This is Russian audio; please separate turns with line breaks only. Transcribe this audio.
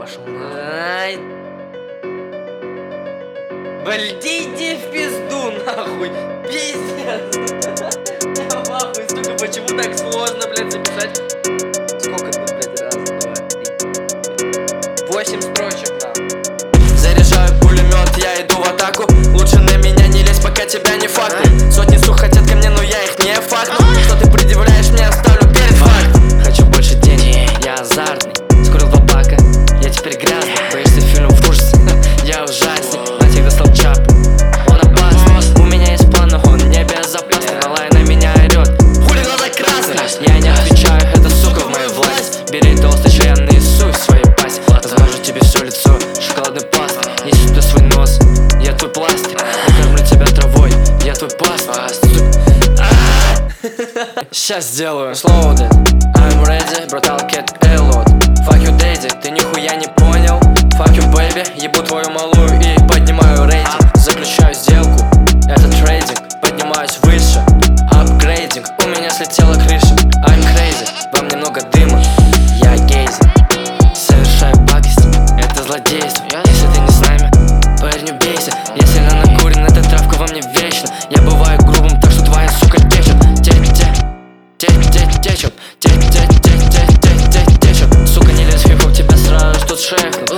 пошел на... Блин, иди в пизду, нахуй. Пиздец. Я в ахуе, сука, почему так сложно, блядь, записать? Сколько тут, блядь, раз, два, три, 8 строчек, да.
Заряжаю пулемет, я иду в атаку. Лучше на меня не лезь, пока тебя не факну. Сотни сук хотят ко мне, но я их не факну. Что ты предъявляешь, мне оставлю перед фактом. Хочу больше денег, я азартный. Скурил 2 пака, я теперь грязный. Боишься фильмов в ужасе, я ужасный. Натик достал чап, он опасный. У меня есть план, но он небезопасный. Малая на меня орет, хули глаза красные. Я не отвечаю, это сука в мою власть. Бери толстый чай, я наисусь в своей пасти. Размажу тебе все лицо шоколадной пастой. Неси сюда свой нос, я твой пластик. Накормлю тебя травой, я твой пастырь. Сейчас сделаю слоуды. I'm ready, brutal cat, эллот. Fuck you, daddy, ты нихуя не понял. Fuck you, baby, ебу твою малую и поднимаю рейтинг. Заключаю сделку, это трейдинг. Поднимаюсь выше, апгрейдинг. У меня слетела крыша, I'm crazy. Вам немного дыма, я гейзи. Совершаю пакость, это злодейство. Если ты не с нами, парень, убейся. Я сильно накурен, эта травка во мне вечно. Я бываю грубым, так что твоя сука течет. Течет. Сука, не лезь в хип-хоп, тебя сразу тут шефнут.